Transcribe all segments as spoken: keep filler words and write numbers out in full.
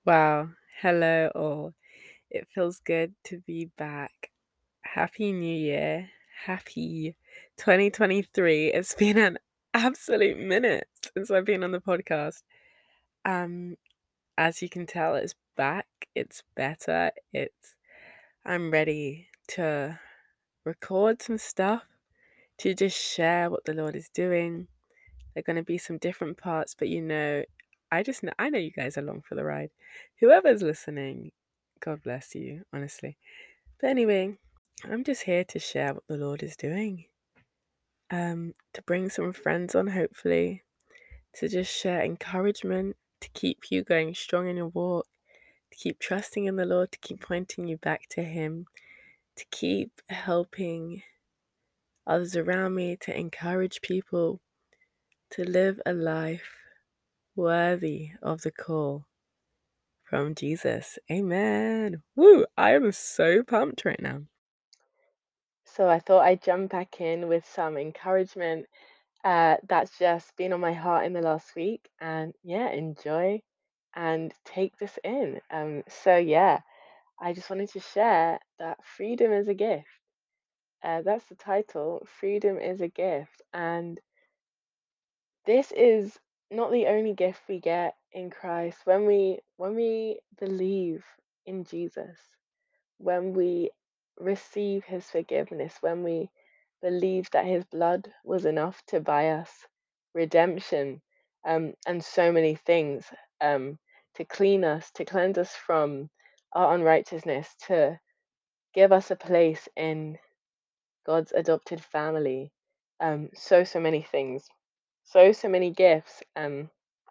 Wow. Hello, all. It feels good to be back. Happy New Year. Happy twenty twenty-three. It's been an absolute minute since I've been on the podcast. Um, as you can tell, it's back. It's better. It's I'm ready to record some stuff, to just share what the Lord is doing. There are going to be some different parts, but you know, I just know I know you guys are along for the ride. Whoever's listening, God bless you, honestly. But anyway, I'm just here to share what the Lord is doing. Um, to bring some friends on, hopefully, to just share encouragement, to keep you going strong in your walk, to keep trusting in the Lord, to keep pointing you back to Him, to keep helping others around me, to encourage people to live a life worthy of the call from Jesus. Amen. Woo! I am so pumped right now. So I thought I'd jump back in with some encouragement uh, that's just been on my heart in the last week. And yeah, enjoy and take this in. Um, so yeah, I just wanted to share that freedom is a gift. Uh, that's the title. Freedom is a gift. And this is not the only gift we get in Christ when we when we believe in Jesus, when we receive his forgiveness, when we believe that his blood was enough to buy us redemption, um, and so many things, um, to clean us, to cleanse us from our unrighteousness, to give us a place in God's adopted family. Um, so, so many things, so, so many gifts. Um,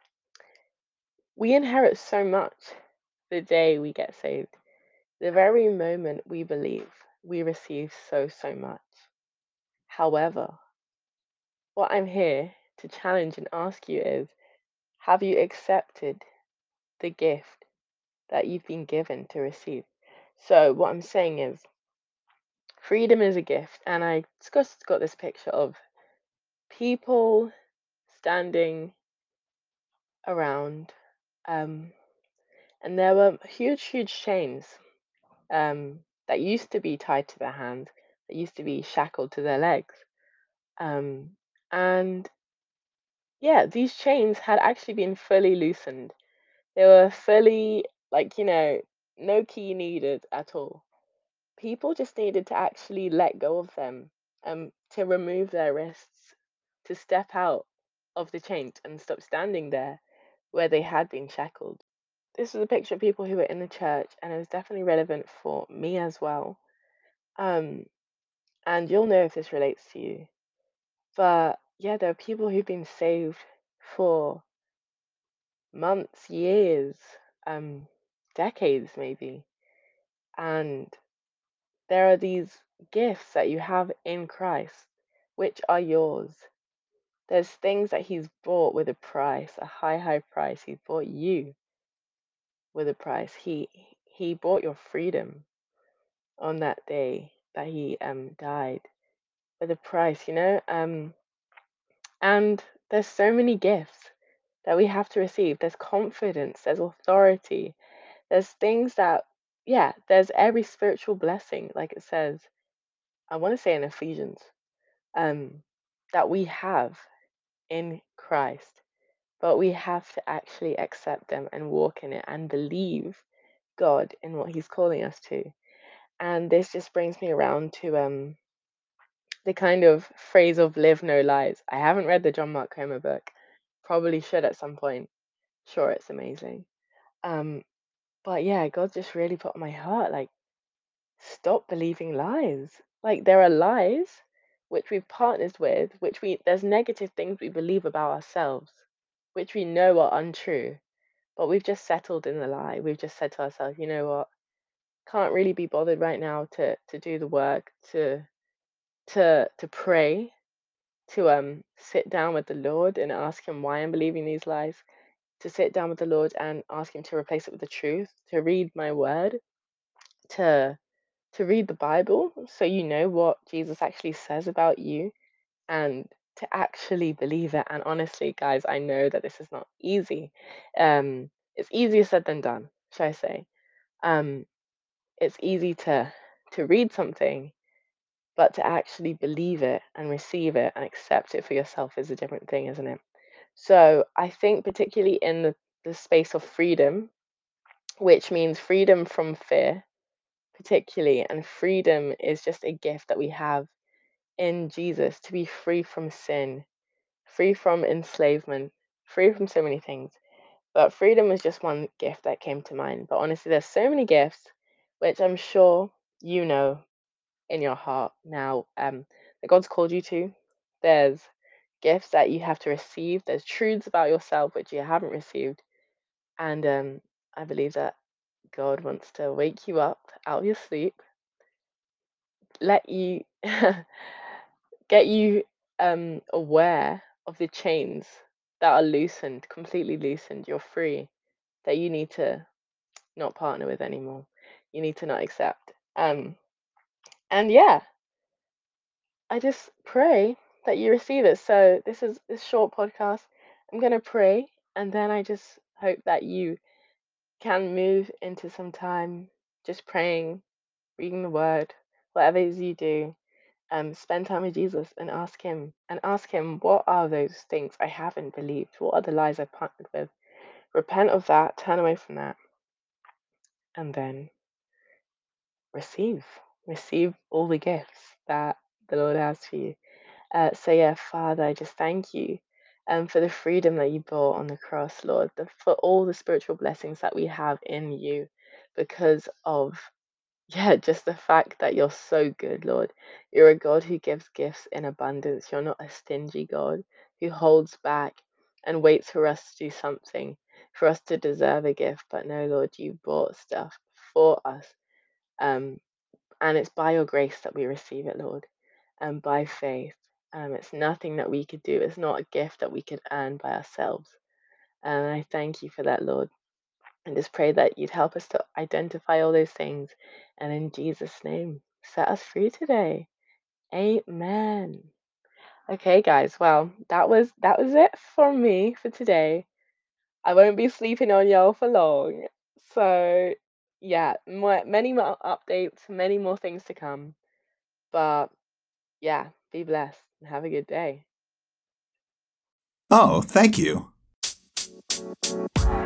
we inherit so much the day we get saved. The very moment we believe, we receive so, so much. However, what I'm here to challenge and ask you is, have you accepted the gift that you've been given to receive? So, what I'm saying is, freedom is a gift. And I just got this picture of people standing around, um, and there were huge, huge chains um, that used to be tied to their hands, that used to be shackled to their legs. Um, and yeah, these chains had actually been fully loosened. They were fully, like, you know, no key needed at all. People just needed to actually let go of them, um, to remove their wrists, to step out of the chains and stop standing there where they had been shackled. This was a picture of people who were in the church, and it was definitely relevant for me as well. Um, and you'll know if this relates to you. But yeah, there are people who've been saved for months, years, um, decades maybe. And there are these gifts that you have in Christ, which are yours. There's things that He's bought with a price, a high, high price. He bought you with a price. He He bought your freedom on that day that He um died with a price, you know? Um, and there's so many gifts that we have to receive. There's confidence, there's authority, there's things that, yeah, there's every spiritual blessing, like it says, I want to say in Ephesians, um, that we have in Christ, but we have to actually accept them and walk in it and believe God in what He's calling us to. And this just brings me around to um, the kind of phrase of live no lies. I haven't read the John Mark Comer book, probably should at some point. Sure, it's amazing. Um, but yeah, God just really put on my heart, like, stop believing lies. Like, there are lies which we've partnered with, which we there's negative things we believe about ourselves, which we know are untrue, but we've just settled in the lie. We've just said to ourselves, you know what, can't really be bothered right now to to do the work, to to to pray, to um sit down with the Lord and ask Him why I'm believing these lies, to sit down with the Lord and ask Him to replace it with the truth, to read my word, to to read the Bible so you know what Jesus actually says about you, and to actually believe it. And honestly, guys, I know that this is not easy. Um, it's easier said than done. should I say? Um, it's easy to to read something, but to actually believe it and receive it and accept it for yourself is a different thing, isn't it? So I think particularly in the, the space of freedom, which means freedom from fear, particularly, and freedom is just a gift that we have in Jesus to be free from sin, free from enslavement, free from so many things. But freedom was just one gift that came to mind. But honestly, there's so many gifts, which I'm sure you know in your heart now, um, that God's called you to. There's gifts that you have to receive. There's truths about yourself which you haven't received. And um, I believe that God wants to wake you up out of your sleep, let you get you um, aware of the chains that are loosened, completely loosened. You're free, that you need to not partner with anymore. You need to not accept. Um, and yeah, I just pray that you receive it. So this is this short podcast. I'm gonna pray, and then I just hope that you can move into some time just praying, reading the Word, whatever it is you do. Um, spend time with Jesus and ask Him, and ask Him, what are those things I haven't believed? What are the lies I've partnered with? Repent of that, turn away from that, and then receive, receive all the gifts that the Lord has for you. Uh, so yeah, Father, I just thank you um, for the freedom that you brought on the cross, Lord, the, for all the spiritual blessings that we have in you because of, yeah, just the fact that you're so good, Lord. You're a God who gives gifts in abundance. You're not a stingy God who holds back and waits for us to do something, for us to deserve a gift. But no, Lord, you bought stuff for us. Um, and it's by your grace that we receive it, Lord, and by faith. Um, it's nothing that we could do. It's not a gift that we could earn by ourselves. And I thank you for that, Lord. And just pray that you'd help us to identify all those things. And in Jesus' name, set us free today. Amen. Okay, guys. Well, that was that was it for me for today. I won't be sleeping on y'all for long. So yeah, more, many more updates, many more things to come. But yeah, be blessed and have a good day. Oh, thank you.